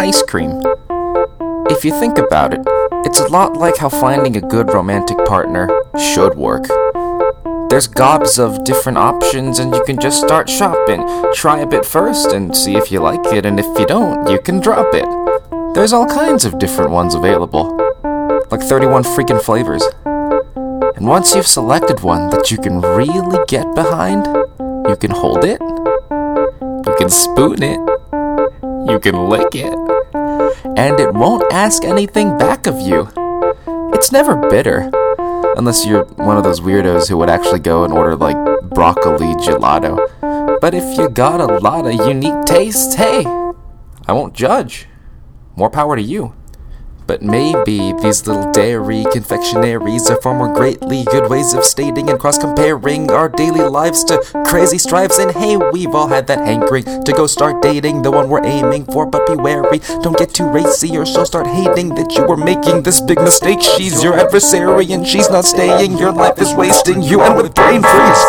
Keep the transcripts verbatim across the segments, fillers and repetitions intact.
ice cream. If you think about it, it's a lot like how finding a good romantic partner should work. There's gobs of different options and you can just start shopping. Try a bit first and see if you like it, and if you don't, you can drop it. There's all kinds of different ones available, like thirty-one freaking flavors. And once you've selected one that you can really get behind, you can hold it, you can spoon it, you can lick it, and it won't ask anything back of you. It's never bitter, unless you're one of those weirdos who would actually go and order like broccoli gelato. But if you got a lot of unique tastes, hey, I won't judge. More power to you. But maybe these little dairy confectionaries are far more greatly good ways of stating and cross-comparing our daily lives to crazy strives. And hey, we've all had that hankering to go start dating the one we're aiming for, but be wary, don't get too racy or she'll start hating that you were making this big mistake. She's your adversary and she's not staying, your life is wasting you, and with brain freeze.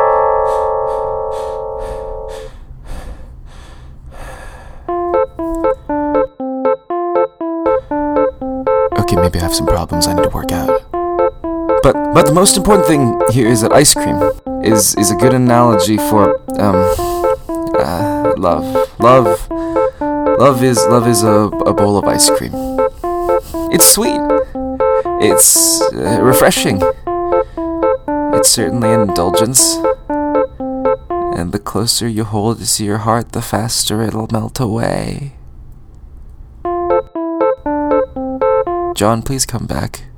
Okay, maybe I have some problems I need to work out. But but the most important thing here is that ice cream is is a good analogy for um uh, love. Love love is love is a, a bowl of ice cream. It's sweet. It's uh, refreshing. It's certainly an indulgence. And the closer you hold it to your heart, the faster it'll melt away. John, please come back.